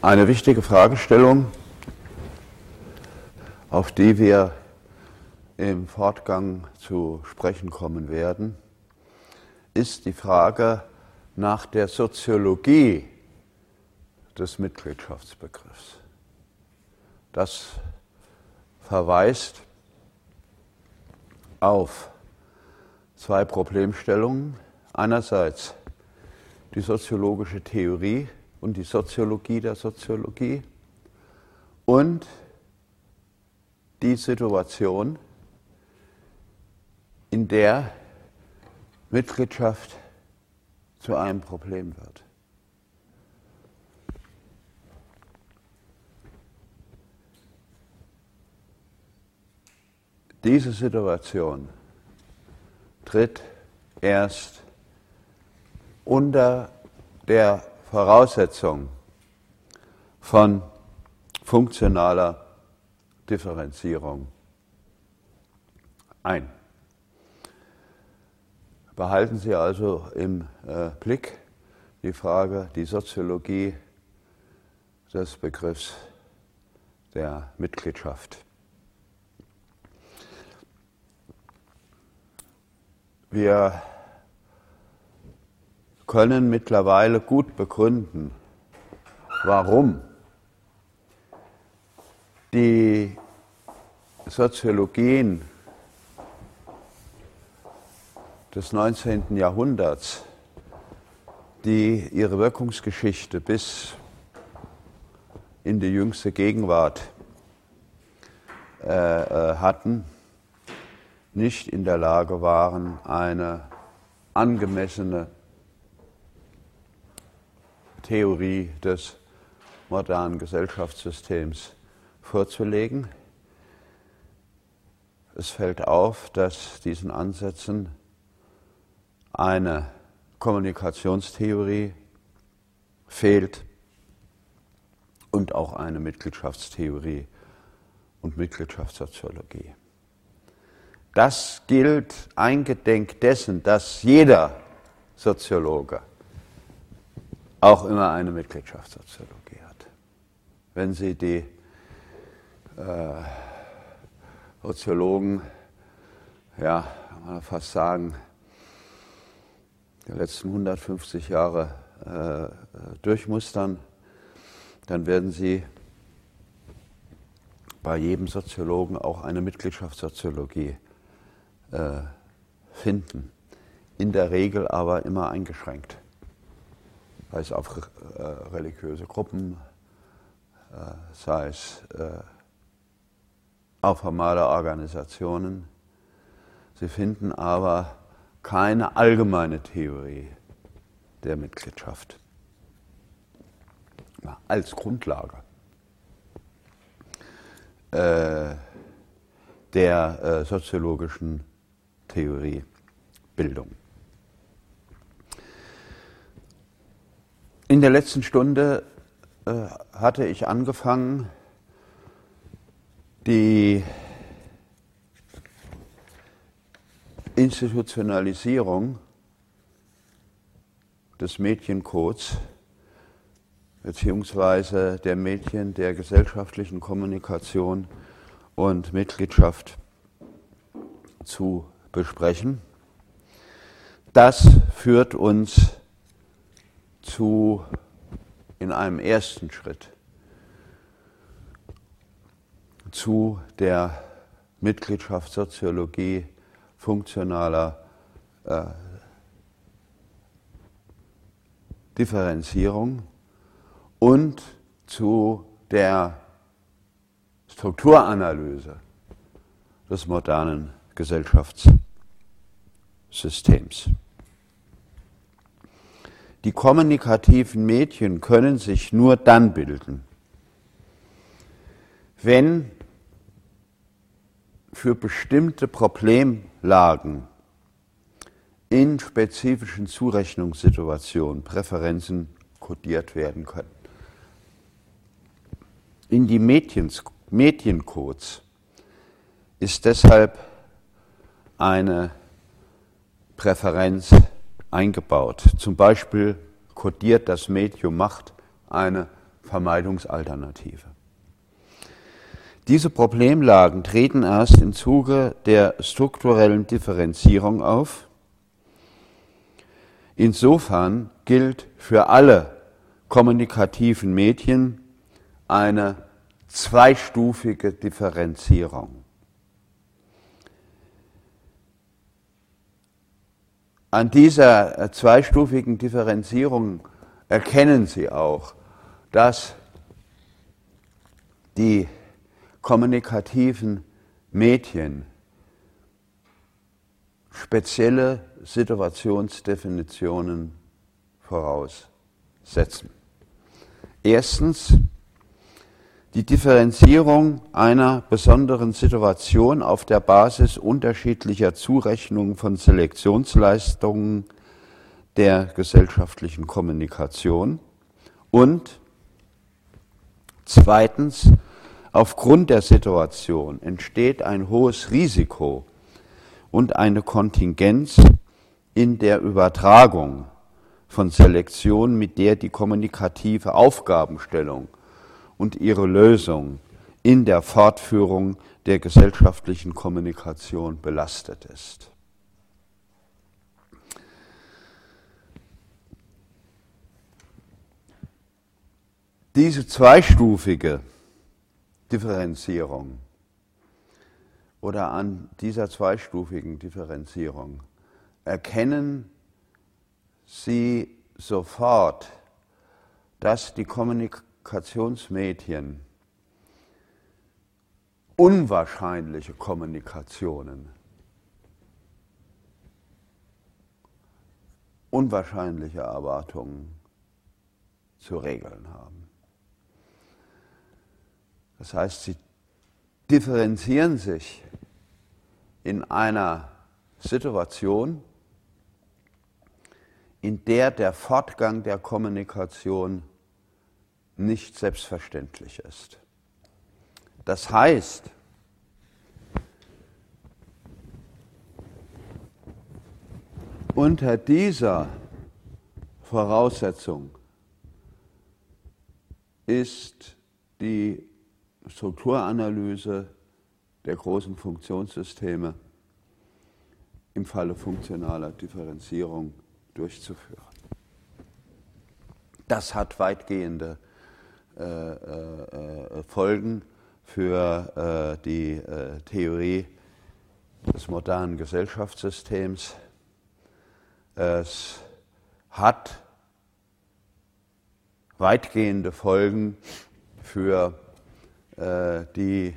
Eine wichtige Fragestellung, auf die wir im Fortgang zu sprechen kommen werden, ist die Frage nach der Soziologie des Mitgliedschaftsbegriffs. Das verweist auf zwei Problemstellungen. Einerseits die soziologische Theorie und die Soziologie der Soziologie und die Situation, in der Mitgliedschaft zu einem Problem wird. Diese Situation tritt erst unter der Voraussetzung von funktionaler Differenzierung ein. Behalten Sie also im Blick die Frage, die Soziologie des Begriffs der Mitgliedschaft. Wir können mittlerweile gut begründen, warum die Soziologien des 19. Jahrhunderts, die ihre Wirkungsgeschichte bis in die jüngste Gegenwart hatten, nicht in der Lage waren, eine angemessene Theorie des modernen Gesellschaftssystems vorzulegen. Es fällt auf, dass diesen Ansätzen eine Kommunikationstheorie fehlt und auch eine Mitgliedschaftstheorie und Mitgliedschaftssoziologie. Das gilt eingedenk dessen, dass jeder Soziologe auch immer eine Mitgliedschaftssoziologie hat. Wenn Sie die Soziologen, ja, kann man fast sagen, der letzten 150 Jahre durchmustern, dann werden Sie bei jedem Soziologen auch eine Mitgliedschaftssoziologie finden. In der Regel aber immer eingeschränkt. Sei es auf religiöse Gruppen, sei es auf formale Organisationen. Sie finden aber keine allgemeine Theorie der Mitgliedschaft als Grundlage der soziologischen Theoriebildung. In der letzten Stunde hatte ich angefangen, die Institutionalisierung des Mediencodes beziehungsweise der Medien der gesellschaftlichen Kommunikation und Mitgliedschaft zu besprechen. Das führt uns in einem ersten Schritt zu der Mitgliedschaftssoziologie funktionaler Differenzierung und zu der Strukturanalyse des modernen Gesellschaftssystems. Die kommunikativen Medien können sich nur dann bilden, wenn für bestimmte Problemlagen in spezifischen Zurechnungssituationen Präferenzen kodiert werden können. In die Mediencodes ist deshalb eine Präferenz eingebaut. Zum Beispiel kodiert das Medium Macht eine Vermeidungsalternative. Diese Problemlagen treten erst im Zuge der strukturellen Differenzierung auf. Insofern gilt für alle kommunikativen Medien eine zweistufige Differenzierung. An dieser zweistufigen Differenzierung erkennen Sie auch, dass die kommunikativen Medien spezielle Situationsdefinitionen voraussetzen. Erstens die Differenzierung einer besonderen Situation auf der Basis unterschiedlicher Zurechnungen von Selektionsleistungen der gesellschaftlichen Kommunikation und zweitens, aufgrund der Situation entsteht ein hohes Risiko und eine Kontingenz in der Übertragung von Selektion, mit der die kommunikative Aufgabenstellung und ihre Lösung in der Fortführung der gesellschaftlichen Kommunikation belastet ist. Diese zweistufige Differenzierung oder an dieser zweistufigen Differenzierung erkennen Sie sofort, dass die Kommunikationsmedien unwahrscheinliche Kommunikationen, unwahrscheinliche Erwartungen zu regeln haben. Das heißt, sie differenzieren sich in einer Situation, in der der Fortgang der Kommunikation nicht selbstverständlich ist. Das heißt, unter dieser Voraussetzung ist die Strukturanalyse der großen Funktionssysteme im Falle funktionaler Differenzierung durchzuführen. Das hat weitgehende Folgen für die Theorie des modernen Gesellschaftssystems. Es hat weitgehende Folgen für die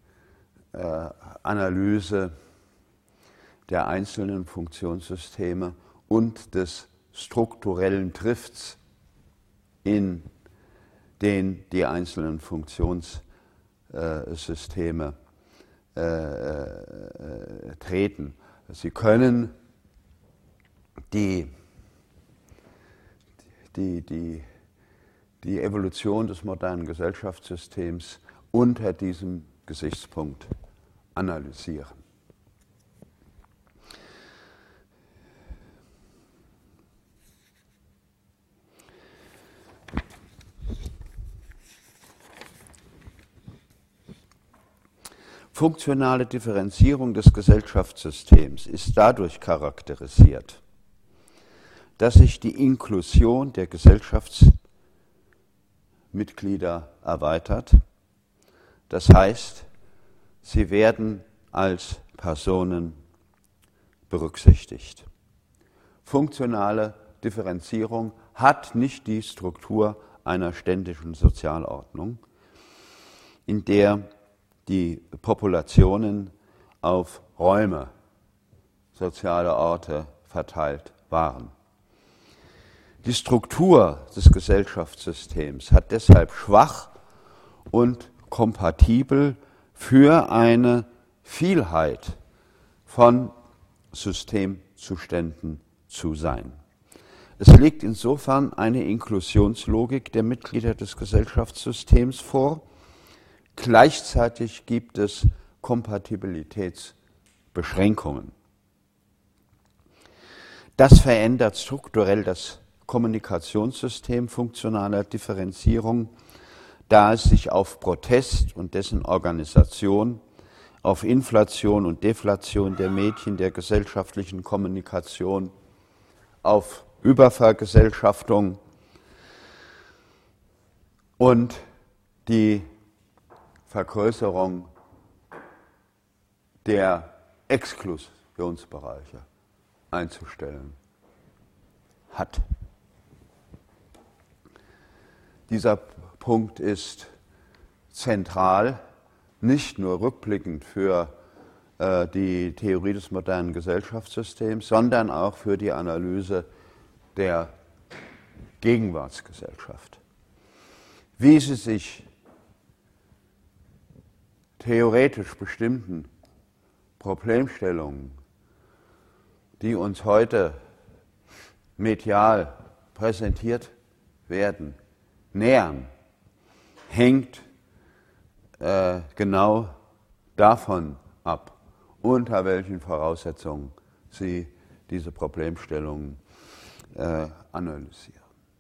Analyse der einzelnen Funktionssysteme und des strukturellen Drifts, in den die einzelnen Funktionssysteme treten. Sie können die Evolution des modernen Gesellschaftssystems unter diesem Gesichtspunkt analysieren. Funktionale Differenzierung des Gesellschaftssystems ist dadurch charakterisiert, dass sich die Inklusion der Gesellschaftsmitglieder erweitert. Das heißt, sie werden als Personen berücksichtigt. Funktionale Differenzierung hat nicht die Struktur einer ständischen Sozialordnung, in der die Populationen auf Räume, soziale Orte verteilt waren. Die Struktur des Gesellschaftssystems hat deshalb schwach und kompatibel für eine Vielheit von Systemzuständen zu sein. Es liegt insofern eine Inklusionslogik der Mitglieder des Gesellschaftssystems vor. Gleichzeitig gibt es Kompatibilitätsbeschränkungen. Das verändert strukturell das Kommunikationssystem funktionaler Differenzierung da es sich auf Protest und dessen Organisation, auf Inflation und Deflation der Medien, der gesellschaftlichen Kommunikation, auf Übervergesellschaftung und die Vergrößerung der Exklusionsbereiche einzustellen hat. Dieser Punkt ist zentral, nicht nur rückblickend für die Theorie des modernen Gesellschaftssystems, sondern auch für die Analyse der Gegenwartsgesellschaft. Wie sie sich theoretisch bestimmten Problemstellungen, die uns heute medial präsentiert werden, nähern, hängt genau davon ab, unter welchen Voraussetzungen Sie diese Problemstellungen analysieren.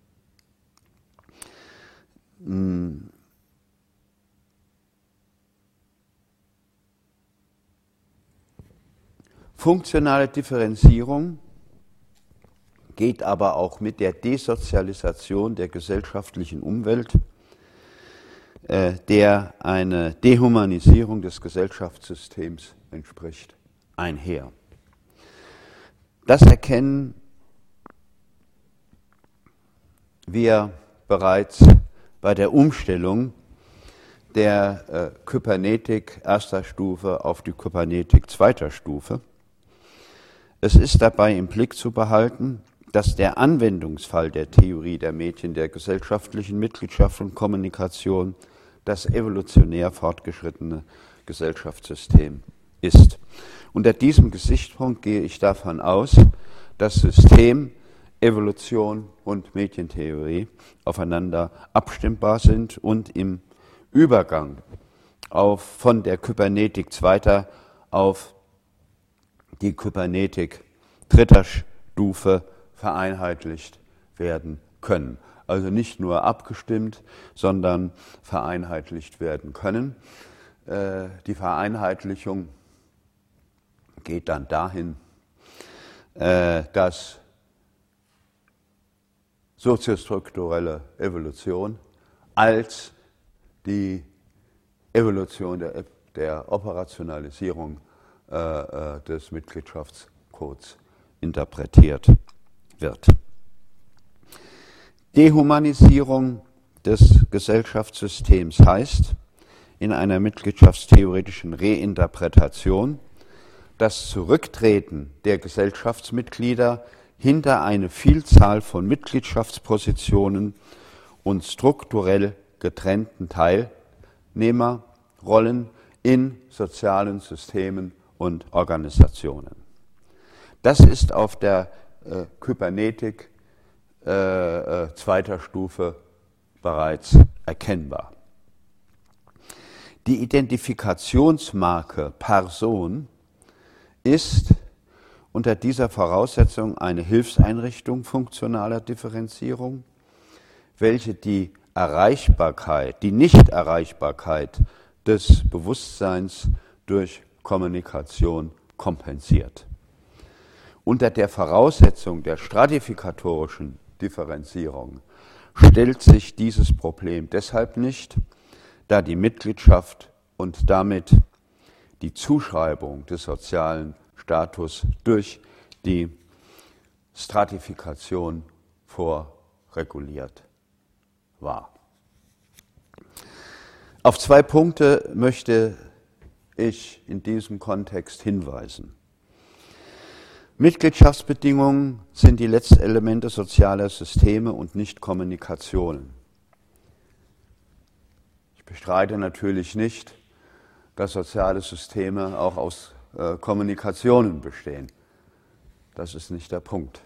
Funktionale Differenzierung geht aber auch mit der Desozialisation der gesellschaftlichen Umwelt, der eine Dehumanisierung des Gesellschaftssystems entspricht, einher. Das erkennen wir bereits bei der Umstellung der Kybernetik erster Stufe auf die Kybernetik zweiter Stufe. Es ist dabei im Blick zu behalten, dass der Anwendungsfall der Theorie der Medien der gesellschaftlichen Mitgliedschaft und Kommunikation das evolutionär fortgeschrittene Gesellschaftssystem ist. Unter diesem Gesichtspunkt gehe ich davon aus, dass System, Evolution und Medientheorie aufeinander abstimmbar sind und im Übergang von der Kybernetik zweiter auf die Kybernetik dritter Stufe vereinheitlicht werden können. Also nicht nur abgestimmt, sondern vereinheitlicht werden können. Die Vereinheitlichung geht dann dahin, dass soziostrukturelle Evolution als die Evolution der Operationalisierung des Mitgliedschaftscodes interpretiert wird. Dehumanisierung des Gesellschaftssystems heißt, in einer mitgliedschaftstheoretischen Reinterpretation, das Zurücktreten der Gesellschaftsmitglieder hinter eine Vielzahl von Mitgliedschaftspositionen und strukturell getrennten Teilnehmerrollen in sozialen Systemen und Organisationen. Das ist auf der Kybernetik zweiter Stufe bereits erkennbar. Die Identifikationsmarke Person ist unter dieser Voraussetzung eine Hilfseinrichtung funktionaler Differenzierung, welche die Erreichbarkeit, die Nichterreichbarkeit des Bewusstseins durch Kommunikation kompensiert. Unter der Voraussetzung der stratifikatorischen Differenzierung stellt sich dieses Problem deshalb nicht, da die Mitgliedschaft und damit die Zuschreibung des sozialen Status durch die Stratifikation vorreguliert war. Auf zwei Punkte möchte ich in diesem Kontext hinweisen. Mitgliedschaftsbedingungen sind die Letztelemente sozialer Systeme und nicht Kommunikationen. Ich bestreite natürlich nicht, dass soziale Systeme auch aus Kommunikationen bestehen. Das ist nicht der Punkt.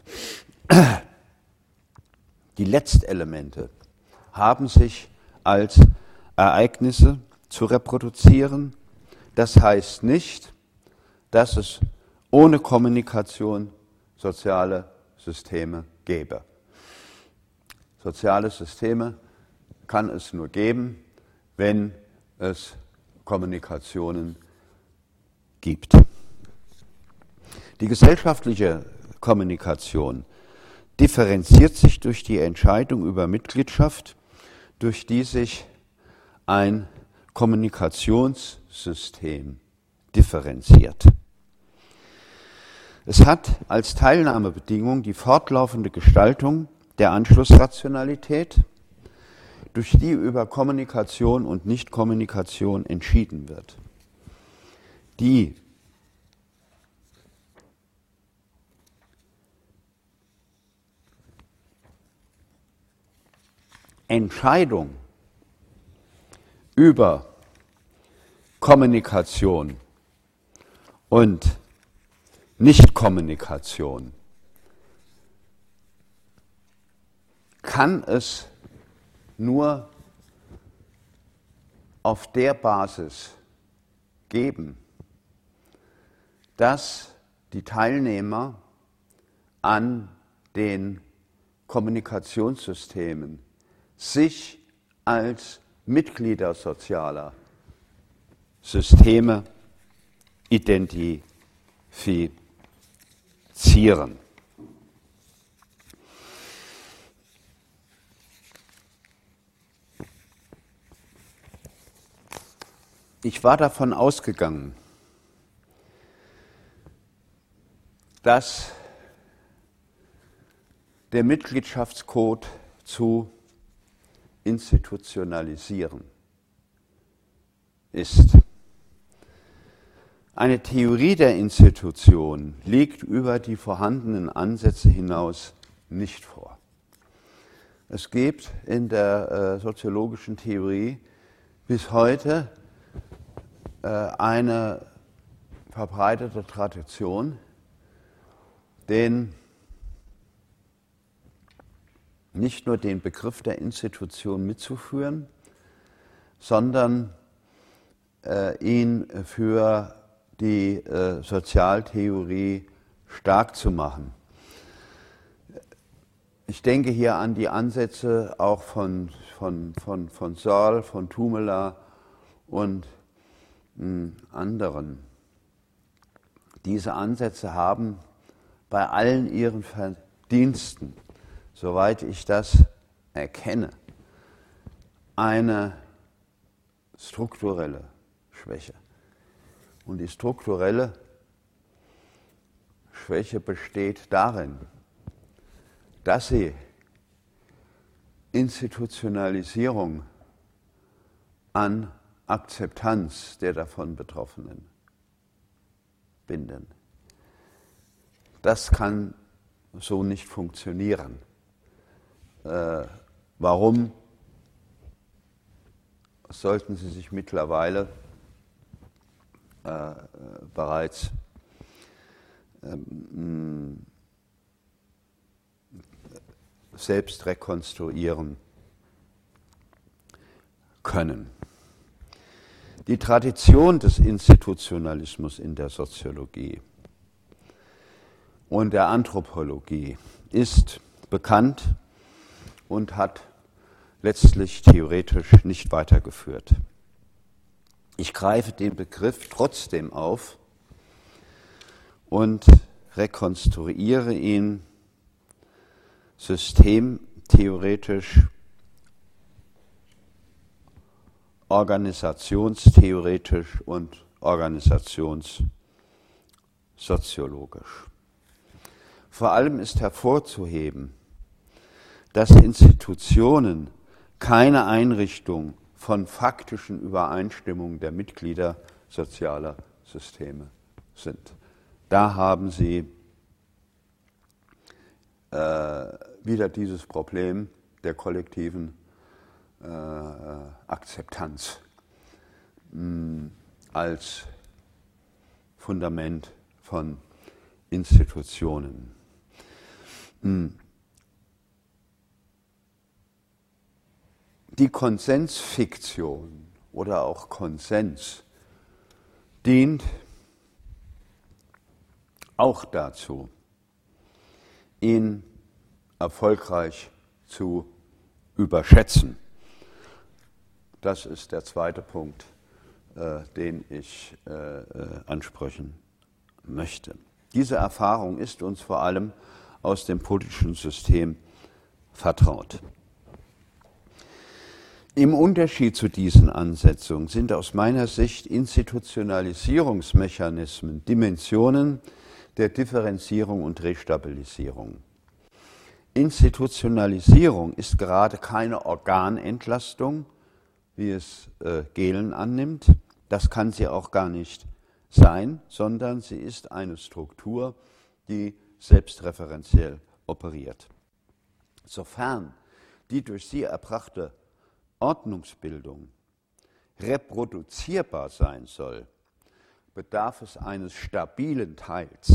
Die Letztelemente haben sich als Ereignisse zu reproduzieren. Das heißt nicht, dass es ohne Kommunikation soziale Systeme gäbe. Soziale Systeme kann es nur geben, wenn es Kommunikationen gibt. Die gesellschaftliche Kommunikation differenziert sich durch die Entscheidung über Mitgliedschaft, durch die sich ein Kommunikationssystem differenziert. Es hat als Teilnahmebedingung die fortlaufende Gestaltung der Anschlussrationalität, durch die über Kommunikation und Nichtkommunikation entschieden wird. Die Entscheidung über Kommunikation und Nichtkommunikation kann es nur auf der Basis geben, dass die Teilnehmer an den Kommunikationssystemen sich als Mitglieder sozialer Systeme identifizieren. Ich war davon ausgegangen, dass der Mitgliedschaftscode zu institutionalisieren ist. Eine Theorie der Institution liegt über die vorhandenen Ansätze hinaus nicht vor. Es gibt in der soziologischen Theorie bis heute eine verbreitete Tradition, nicht nur den Begriff der Institution mitzuführen, sondern ihn für die Sozialtheorie stark zu machen. Ich denke hier an die Ansätze auch von Searle, von Tumela und anderen. Diese Ansätze haben bei allen ihren Verdiensten, soweit ich das erkenne, eine strukturelle Schwäche. Und die strukturelle Schwäche besteht darin, dass sie Institutionalisierung an Akzeptanz der davon Betroffenen binden. Das kann so nicht funktionieren. Warum sollten Sie sich mittlerweile bereits selbst rekonstruieren können? Die Tradition des Institutionalismus in der Soziologie und der Anthropologie ist bekannt und hat letztlich theoretisch nicht weitergeführt. Ich greife den Begriff trotzdem auf und rekonstruiere ihn systemtheoretisch, organisationstheoretisch und organisationssoziologisch. Vor allem ist hervorzuheben, dass Institutionen keine Einrichtung von faktischen Übereinstimmungen der Mitglieder sozialer Systeme sind. Da haben Sie wieder dieses Problem der kollektiven Akzeptanz als Fundament von Institutionen. Die Konsensfiktion oder auch Konsens dient auch dazu, ihn erfolgreich zu überschätzen. Das ist der zweite Punkt, den ich ansprechen möchte. Diese Erfahrung ist uns vor allem aus dem politischen System vertraut. Im Unterschied zu diesen Ansetzungen sind aus meiner Sicht Institutionalisierungsmechanismen Dimensionen der Differenzierung und Restabilisierung. Institutionalisierung ist gerade keine Organentlastung, wie es Gehlen annimmt. Das kann sie auch gar nicht sein, sondern sie ist eine Struktur, die selbstreferenziell operiert. Sofern die durch sie erbrachte Ordnungsbildung reproduzierbar sein soll, bedarf es eines stabilen Teils.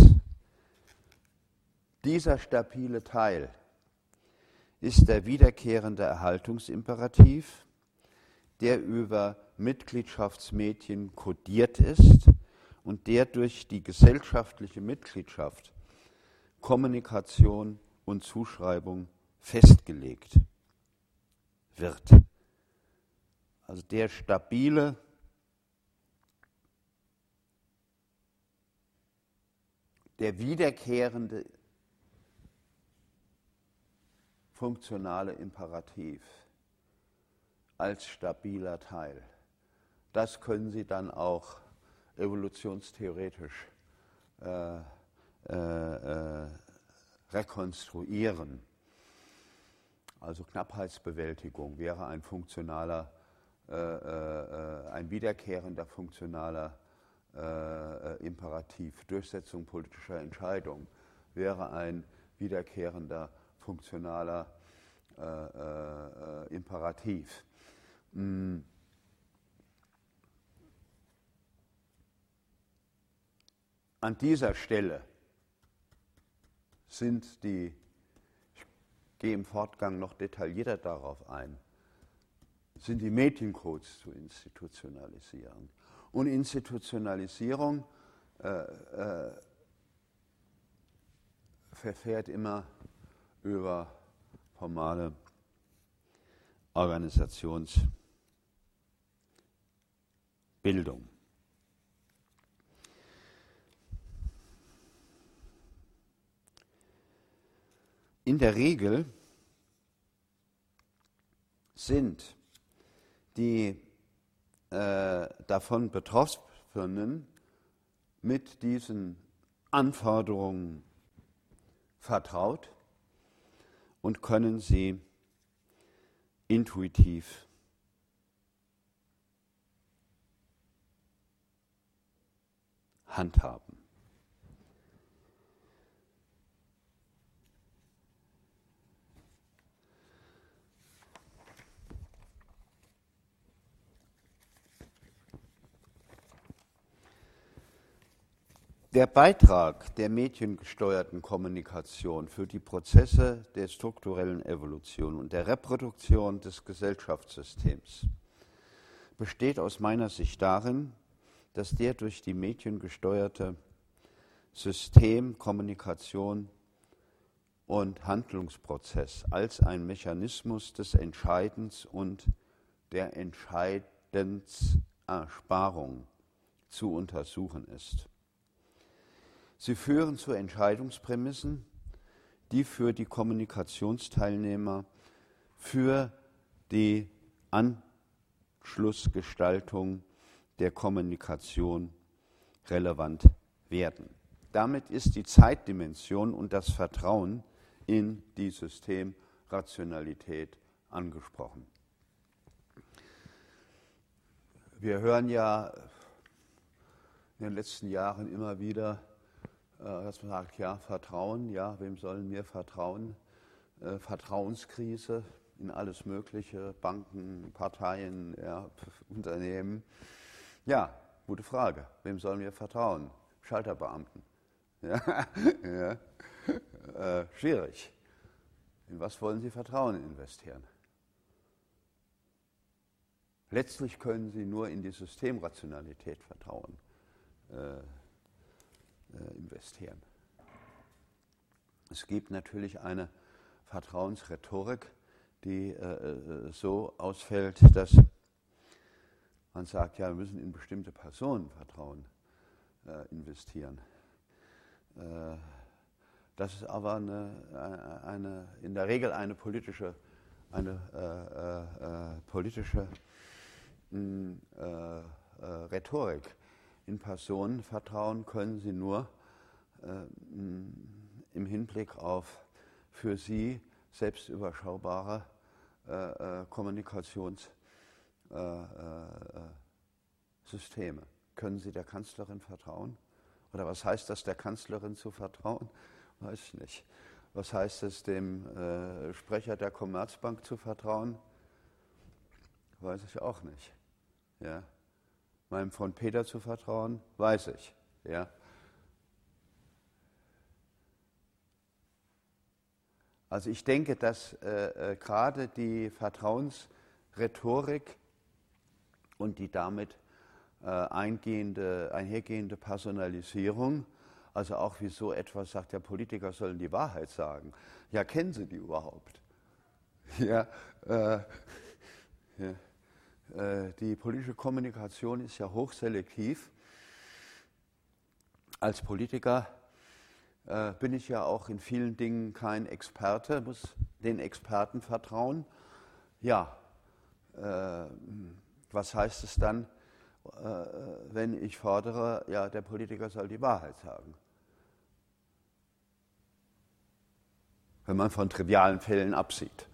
Dieser stabile Teil ist der wiederkehrende Erhaltungsimperativ, der über Mitgliedschaftsmedien kodiert ist und der durch die gesellschaftliche Mitgliedschaft, Kommunikation und Zuschreibung festgelegt wird. Also der stabile, der wiederkehrende funktionale Imperativ als stabiler Teil. Das können Sie dann auch evolutionstheoretisch rekonstruieren. Also Knappheitsbewältigung wäre ein funktionaler, ein wiederkehrender funktionaler Imperativ. Durchsetzung politischer Entscheidung wäre ein wiederkehrender funktionaler Imperativ. An dieser Stelle sind die, ich gehe im Fortgang noch detaillierter darauf ein, sind die Mediencodes zu institutionalisieren. Und Institutionalisierung verfährt immer über formale Organisationsbildung. In der Regel sind die davon Betroffenen mit diesen Anforderungen vertraut und können sie intuitiv handhaben. Der Beitrag der mediengesteuerten Kommunikation für die Prozesse der strukturellen Evolution und der Reproduktion des Gesellschaftssystems besteht aus meiner Sicht darin, dass der durch die Medien gesteuerte System, Kommunikation und Handlungsprozess als ein Mechanismus des Entscheidens und der Entscheidensersparung zu untersuchen ist. Sie führen zu Entscheidungsprämissen, die für die Kommunikationsteilnehmer für die Anschlussgestaltung der Kommunikation relevant werden. Damit ist die Zeitdimension und das Vertrauen in die Systemrationalität angesprochen. Wir hören ja in den letzten Jahren immer wieder, dass man sagt, ja, Vertrauen, ja, wem sollen wir vertrauen? Vertrauenskrise in alles Mögliche, Banken, Parteien, ja, Unternehmen. Ja, gute Frage. Wem sollen wir vertrauen? Schalterbeamten. Ja, ja. Schwierig. In was wollen Sie Vertrauen investieren? Letztlich können Sie nur in die Systemrationalität Vertrauen investieren. Es gibt natürlich eine Vertrauensrhetorik, die so ausfällt, dass Man sagt, ja, wir müssen in bestimmte Personenvertrauen investieren. Das ist aber in der Regel eine politische Rhetorik. In Personenvertrauen können Sie nur im Hinblick auf für Sie selbst überschaubare Kommunikationssysteme. Können Sie der Kanzlerin vertrauen? Oder was heißt das, der Kanzlerin zu vertrauen? Weiß ich nicht. Was heißt es, dem Sprecher der Commerzbank zu vertrauen? Weiß ich auch nicht. Ja. Meinem Freund Peter zu vertrauen? Weiß ich. Ja. Also ich denke, dass gerade die Vertrauensrhetorik und die damit einhergehende Personalisierung, also auch wie so etwas sagt, der Politiker sollen die Wahrheit sagen. Ja, kennen Sie die überhaupt? Ja, die politische Kommunikation ist ja hochselektiv. Als Politiker bin ich ja auch in vielen Dingen kein Experte, muss den Experten vertrauen. Ja, was heißt es dann, wenn ich fordere, ja, der Politiker soll die Wahrheit sagen? Wenn man von trivialen Fällen absieht.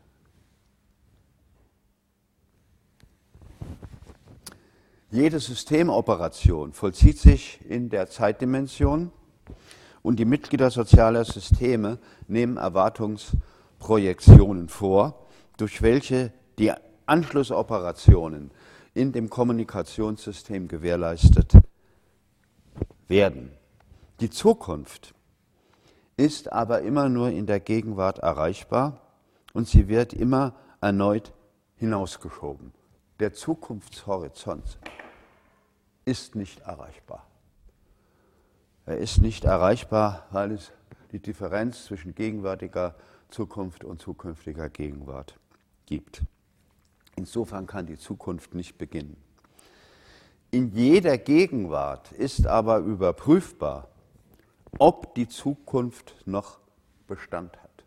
Jede Systemoperation vollzieht sich in der Zeitdimension und die Mitglieder sozialer Systeme nehmen Erwartungsprojektionen vor, durch welche die Anschlussoperationen in dem Kommunikationssystem gewährleistet werden. Die Zukunft ist aber immer nur in der Gegenwart erreichbar und sie wird immer erneut hinausgeschoben. Der Zukunftshorizont ist nicht erreichbar. Er ist nicht erreichbar, weil es die Differenz zwischen gegenwärtiger Zukunft und zukünftiger Gegenwart gibt. Insofern kann die Zukunft nicht beginnen. In jeder Gegenwart ist aber überprüfbar, ob die Zukunft noch Bestand hat.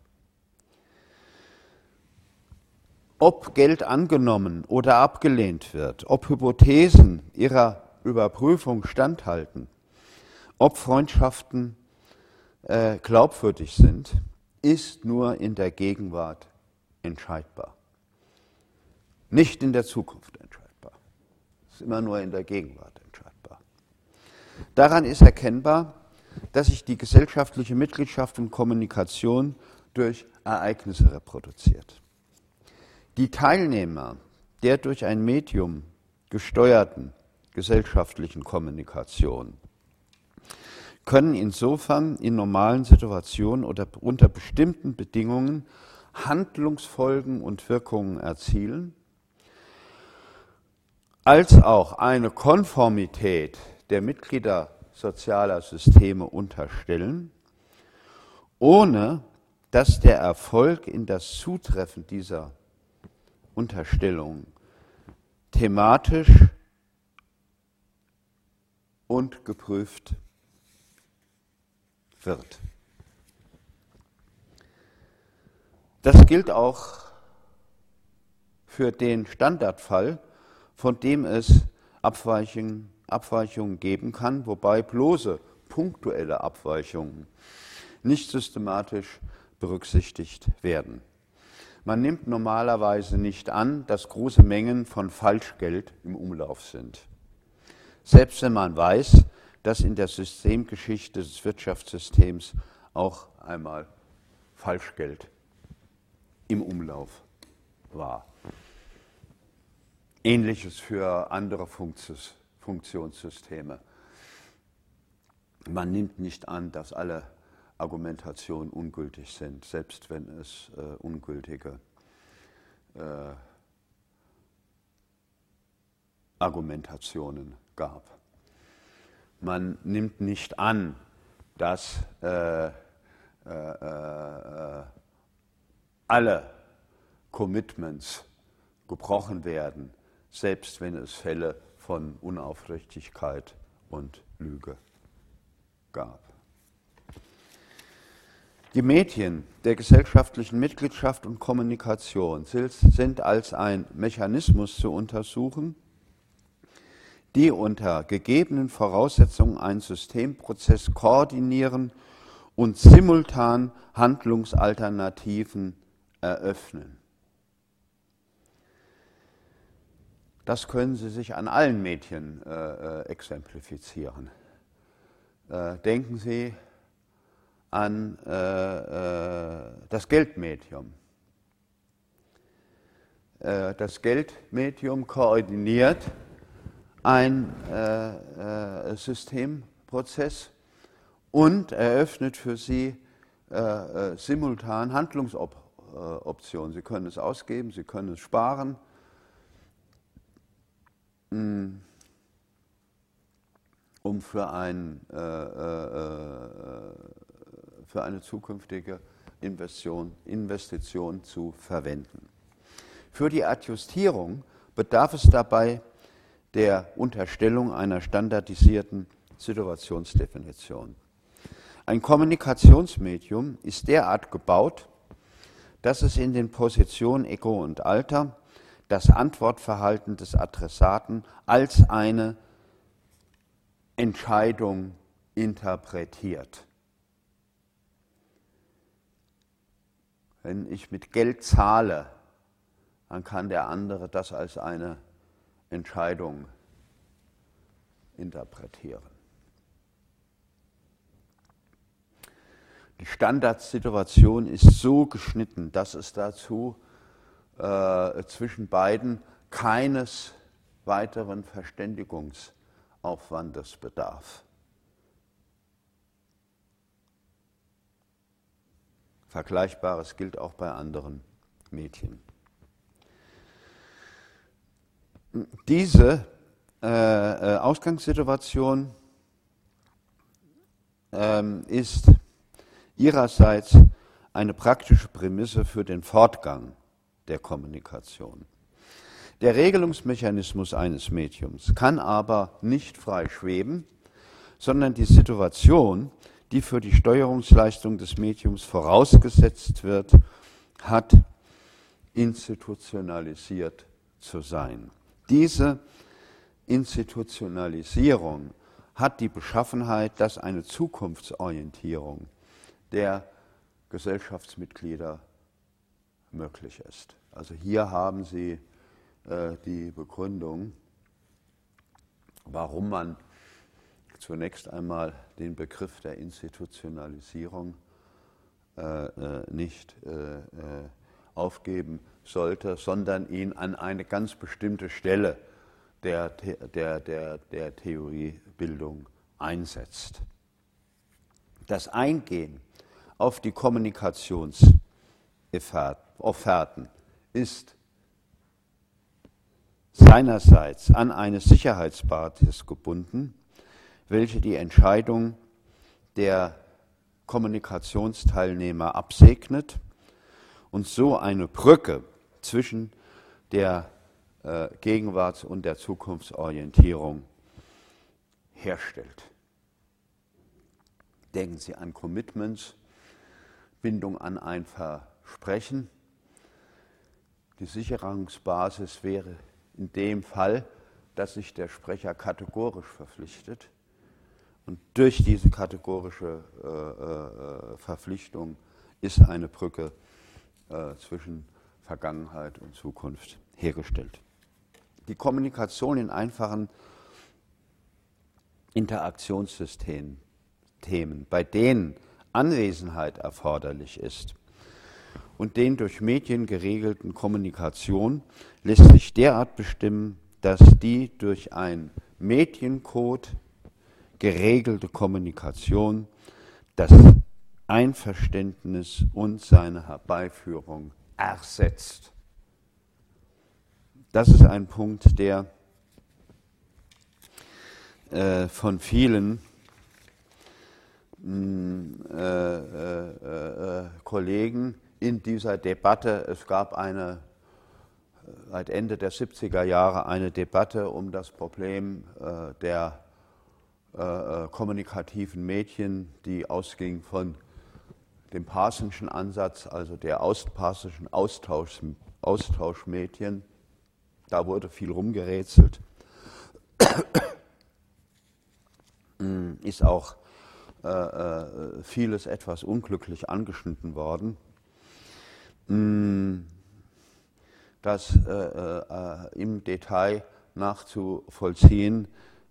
Ob Geld angenommen oder abgelehnt wird, ob Hypothesen ihrer Überprüfung standhalten, ob Freundschaften glaubwürdig sind, ist nur in der Gegenwart entscheidbar. Nicht in der Zukunft entscheidbar. Es ist immer nur in der Gegenwart entscheidbar. Daran ist erkennbar, dass sich die gesellschaftliche Mitgliedschaft und Kommunikation durch Ereignisse reproduziert. Die Teilnehmer der durch ein Medium gesteuerten gesellschaftlichen Kommunikation können insofern in normalen Situationen oder unter bestimmten Bedingungen Handlungsfolgen und Wirkungen erzielen, als auch eine Konformität der Mitglieder sozialer Systeme unterstellen, ohne dass der Erfolg in das Zutreffen dieser Unterstellung thematisch und geprüft wird. Das gilt auch für den Standardfall, von dem es Abweichungen geben kann, wobei bloße punktuelle Abweichungen nicht systematisch berücksichtigt werden. Man nimmt normalerweise nicht an, dass große Mengen von Falschgeld im Umlauf sind. Selbst wenn man weiß, dass in der Systemgeschichte des Wirtschaftssystems auch einmal Falschgeld im Umlauf war. Ähnliches für andere Funktionssysteme. Man nimmt nicht an, dass alle Argumentationen ungültig sind, selbst wenn es ungültige Argumentationen gab. Man nimmt nicht an, dass alle Commitments gebrochen werden, selbst wenn es Fälle von Unaufrichtigkeit und Lüge gab. Die Medien der gesellschaftlichen Mitgliedschaft und Kommunikation sind als ein Mechanismus zu untersuchen, die unter gegebenen Voraussetzungen einen Systemprozess koordinieren und simultan Handlungsalternativen eröffnen. Das können Sie sich an allen Medien exemplifizieren. Denken Sie an das Geldmedium. Das Geldmedium koordiniert einen Systemprozess und eröffnet für Sie simultan Handlungsoptionen. Sie können es ausgeben, Sie können es sparen. Um für eine zukünftige Investition zu verwenden. Für die Adjustierung bedarf es dabei der Unterstellung einer standardisierten Situationsdefinition. Ein Kommunikationsmedium ist derart gebaut, dass es in den Positionen Ego und Alter das Antwortverhalten des Adressaten als eine Entscheidung interpretiert. Wenn ich mit Geld zahle, dann kann der andere das als eine Entscheidung interpretieren. Die Standardsituation ist so geschnitten, dass es dazu zwischen beiden keines weiteren Verständigungsaufwandes bedarf. Vergleichbares gilt auch bei anderen Medien. Diese Ausgangssituation ist ihrerseits eine praktische Prämisse für den Fortgang der Kommunikation. Der Regelungsmechanismus eines Mediums kann aber nicht frei schweben, sondern die Situation, die für die Steuerungsleistung des Mediums vorausgesetzt wird, hat institutionalisiert zu sein. Diese Institutionalisierung hat die Beschaffenheit, dass eine Zukunftsorientierung der Gesellschaftsmitglieder möglich ist. Also hier haben Sie die Begründung, warum man zunächst einmal den Begriff der Institutionalisierung nicht aufgeben sollte, sondern ihn an eine ganz bestimmte Stelle der Theoriebildung einsetzt. Das Eingehen auf die Kommunikationsofferten ist seinerseits an eine Sicherheitsbasis gebunden, welche die Entscheidung der Kommunikationsteilnehmer absegnet und so eine Brücke zwischen der Gegenwarts- und der Zukunftsorientierung herstellt. Denken Sie an Commitments, Bindung an ein Versprechen. Die Sicherungsbasis wäre in dem Fall, dass sich der Sprecher kategorisch verpflichtet. Und durch diese kategorische Verpflichtung ist eine Brücke zwischen Vergangenheit und Zukunft hergestellt. Die Kommunikation in einfachen Interaktionssystemen, bei denen Anwesenheit erforderlich ist und den durch Medien geregelten Kommunikation lässt sich derart bestimmen, dass die durch ein Mediencode geregelte Kommunikation das Einverständnis und seine Herbeiführung ersetzt. Das ist ein Punkt, der von vielen Kollegen in dieser Debatte, es gab eine seit Ende der 70er Jahre eine Debatte um das Problem der kommunikativen Medien, die ausging von dem Parsonschen Ansatz, also der parsonschen Austauschmedien. Da wurde viel rumgerätselt. Ist auch vieles etwas unglücklich angeschnitten worden. Das im Detail nachzuvollziehen,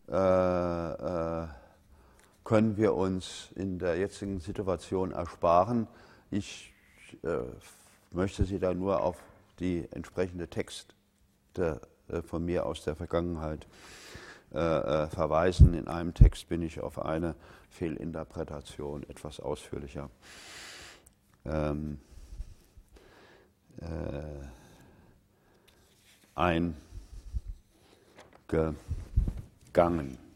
können wir uns in der jetzigen Situation ersparen. Ich möchte Sie da nur auf die entsprechende Texte von mir aus der Vergangenheit verweisen. In einem Text bin ich auf eine Fehlinterpretation etwas ausführlicher eingegangen.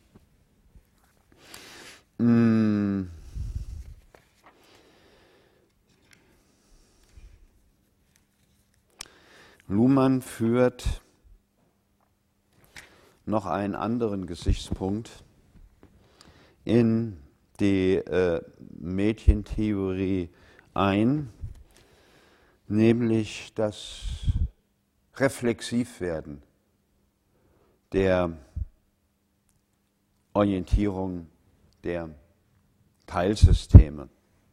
Luhmann führt noch einen anderen Gesichtspunkt in die Medientheorie ein, nämlich das Reflexivwerden der Orientierung der Teilsysteme.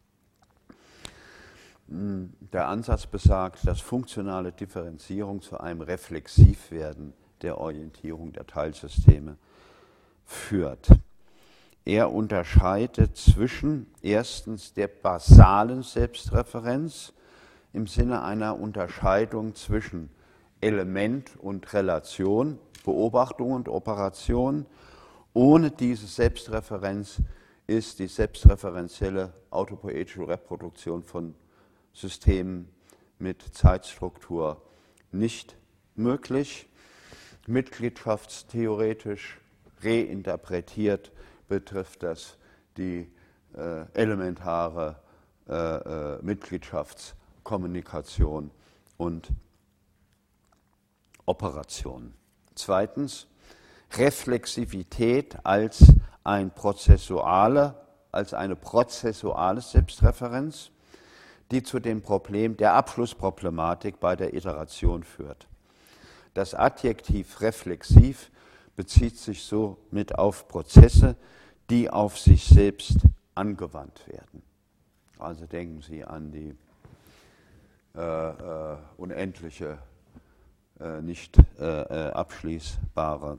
Der Ansatz besagt, dass funktionale Differenzierung zu einem Reflexivwerden der Orientierung der Teilsysteme führt. Er unterscheidet zwischen erstens der basalen Selbstreferenz im Sinne einer Unterscheidung zwischen Element und Relation, Beobachtung und Operation. Ohne diese Selbstreferenz ist die selbstreferenzielle autopoetische Reproduktion von Systemen mit Zeitstruktur nicht möglich. Mitgliedschaftstheoretisch reinterpretiert betrifft das die elementare Mitgliedschaftskommunikation und Operation. Zweitens, Reflexivität als eine prozessuale Selbstreferenz, die zu dem Problem der Abschlussproblematik bei der Iteration führt. Das Adjektiv reflexiv bezieht sich somit auf Prozesse, die auf sich selbst angewandt werden. Also denken Sie an die unendliche, nicht abschließbare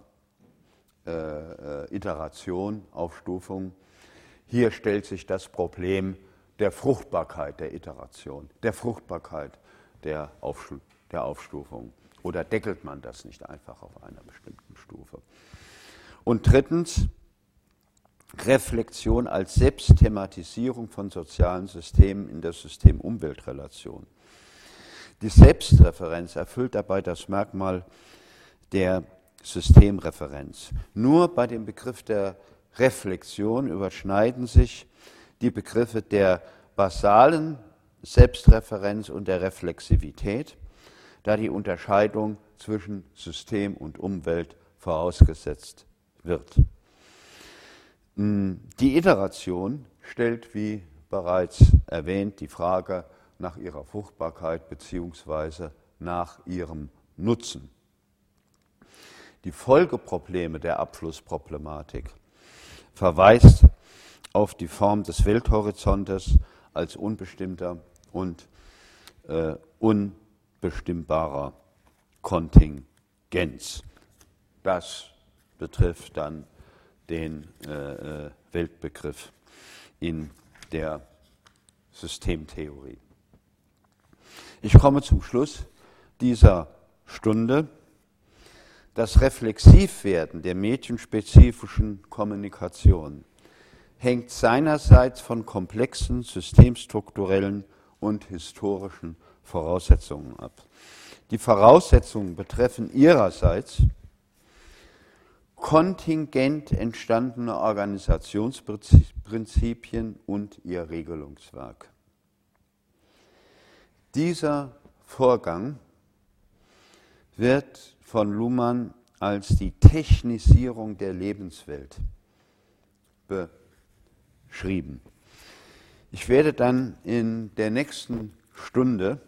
Iteration, Aufstufung. Hier stellt sich das Problem der Fruchtbarkeit der Iteration, der Fruchtbarkeit der Aufstufung. Oder deckelt man das nicht einfach auf einer bestimmten Stufe? Und drittens, Reflexion als Selbstthematisierung von sozialen Systemen in der System-Umwelt-Relation. Die Selbstreferenz erfüllt dabei das Merkmal der Systemreferenz. Nur bei dem Begriff der Reflexion überschneiden sich die Begriffe der basalen Selbstreferenz und der Reflexivität, da die Unterscheidung zwischen System und Umwelt vorausgesetzt wird. Die Iteration stellt, wie bereits erwähnt, die Frage nach ihrer Fruchtbarkeit bzw. nach ihrem Nutzen. Die Folgeprobleme der Abschlussproblematik verweist auf die Form des Welthorizontes als unbestimmter und unbestimmbarer Kontingenz. Das betrifft dann den Weltbegriff in der Systemtheorie. Ich komme zum Schluss dieser Stunde. Das Reflexivwerden der medienspezifischen Kommunikation hängt seinerseits von komplexen systemstrukturellen und historischen Voraussetzungen ab. Die Voraussetzungen betreffen ihrerseits kontingent entstandene Organisationsprinzipien und ihr Regelungswerk. Dieser Vorgang wird von Luhmann als die Technisierung der Lebenswelt beschrieben. Ich werde dann in der nächsten Stunde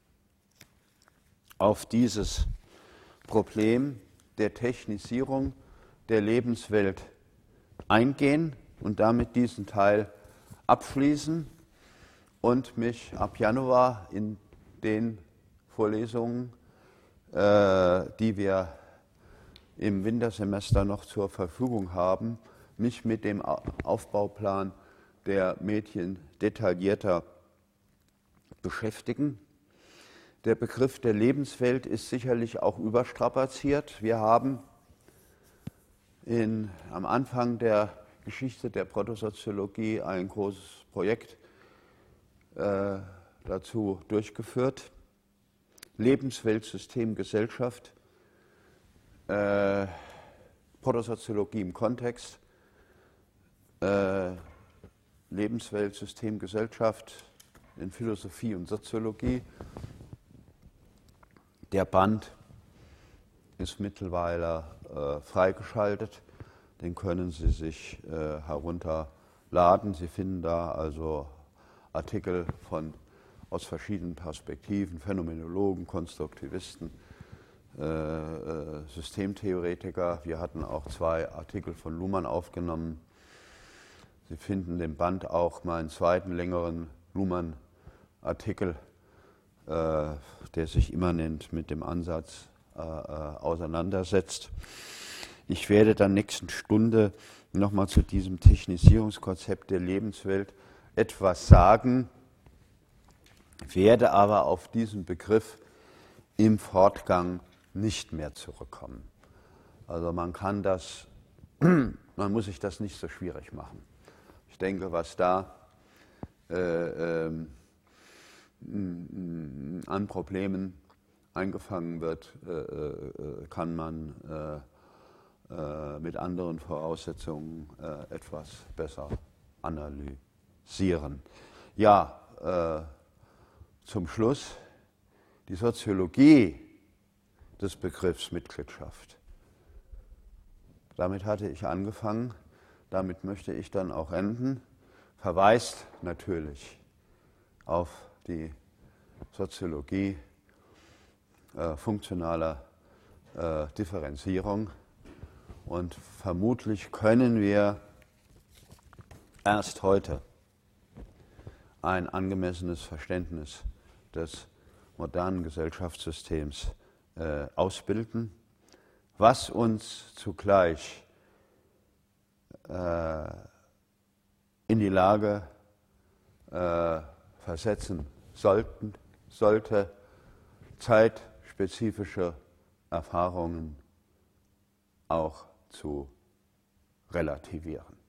auf dieses Problem der Technisierung der Lebenswelt eingehen und damit diesen Teil abschließen und mich ab Januar in den Vorlesungen, die wir im Wintersemester noch zur Verfügung haben, mich mit dem Aufbauplan der Medien detaillierter beschäftigen. Der Begriff der Lebenswelt ist sicherlich auch überstrapaziert. Wir haben am Anfang der Geschichte der Protosoziologie ein großes Projekt dazu durchgeführt. Lebenswelt, System, Gesellschaft, Protosoziologie im Kontext, Lebenswelt, System, Gesellschaft in Philosophie und Soziologie. Der Band ist mittlerweile freigeschaltet, den können Sie sich herunterladen. Sie finden da also Artikel aus verschiedenen Perspektiven, Phänomenologen, Konstruktivisten, Systemtheoretiker. Wir hatten auch 2 Artikel von Luhmann aufgenommen. Sie finden den Band auch meinen zweiten längeren Luhmann-Artikel, der sich immanent mit dem Ansatz auseinandersetzt. Ich werde dann nächsten Stunde nochmal zu diesem Technisierungskonzept der Lebenswelt etwas sagen, werde aber auf diesen Begriff im Fortgang nicht mehr zurückkommen. Also man muss sich das nicht so schwierig machen. Ich denke, was da an Problemen eingefangen wird, kann man mit anderen Voraussetzungen etwas besser analysieren. Ja, zum Schluss die Soziologie des Begriffs Mitgliedschaft. Damit hatte ich angefangen, damit möchte ich dann auch enden, verweist natürlich auf die Soziologie funktionaler Differenzierung und vermutlich können wir erst heute ein angemessenes Verständnis des modernen Gesellschaftssystems ausbilden, was uns zugleich in die Lage versetzen sollte, zeitspezifische Erfahrungen auch zu relativieren.